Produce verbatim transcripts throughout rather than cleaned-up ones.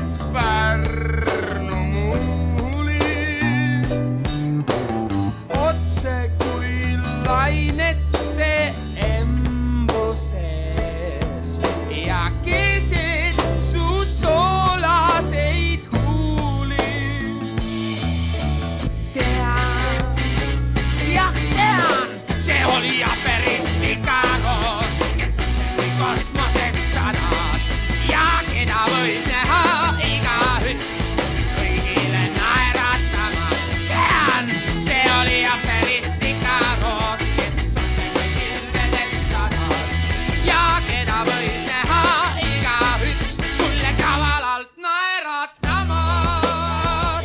et Pärnu muuli. Otse kui lainete embuses ja keset su soolaseid huuli. Tean, jah tean, see oli aperistikagos, kes on see kui kosmosest sadas ja keda võis näha igaüks kõigile naeratama. Tean, see oli aperistikagos, kes on see kui pilvedest sadas ja keda võis näha igaüks sulle kavalalt naeratamas.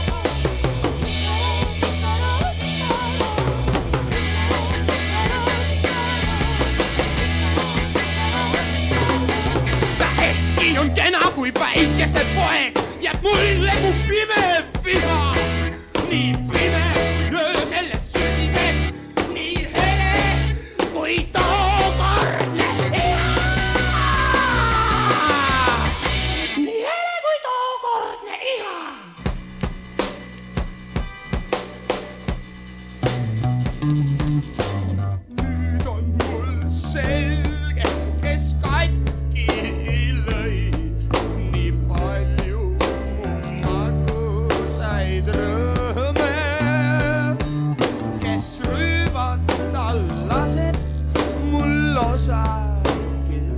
Äkki on kena kui päikese poeg, jääb mulle kui pime viha. Nii pime kui öö selles sügises, nii hele kui tookordne iha. Nii hele kui tookordne iha. Nüüd on mul selge, kes katki lõi nii palju mu magusaid rõõme, kes rüübata laseb mul osakil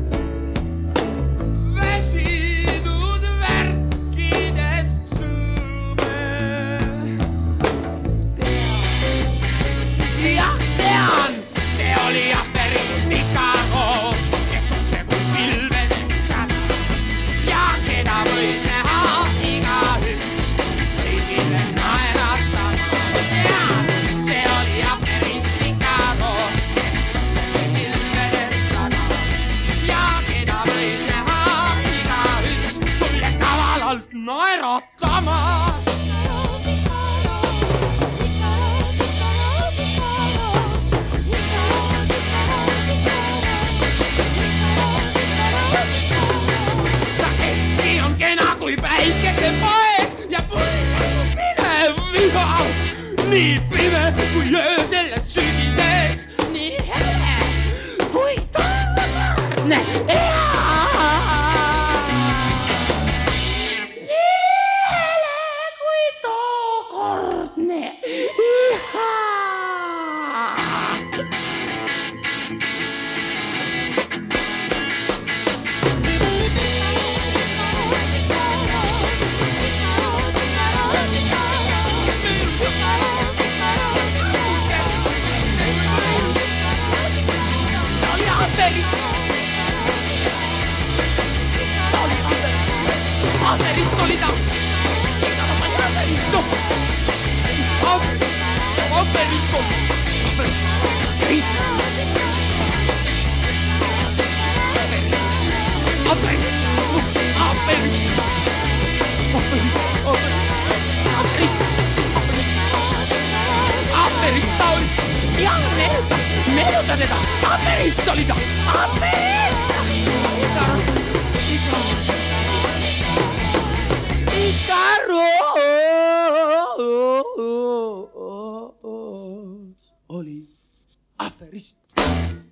väsinud värkidest sõõme. Jah, tean, see oli aperistikagos, kes on see kui pilvedest sadas ja keda võis näha igaüks kõigile naeratamas. Tean, see oli aperistikagos, kes on see kui pilvedest sadas ja keda võis näha igaüks sulle kavalalt naeratamas. Äkki on kena kui päikese poeg ja mulle kui pime viha. Nii pime kui öö selles sügises, nii hele kui tookordne iha. Nii hele kui tookordne iha. Aperisto oli ta. Ikka ma sain aperisto. Aperisto. Aperisto. Aperisto. Aperisto. Aperisto. Aperisto. Aperisto oli. Ihan meluta. Meluta teda. Aperisto oli ta. Aperisto. Ikaros. Ikaros. Ikaros oli aferist.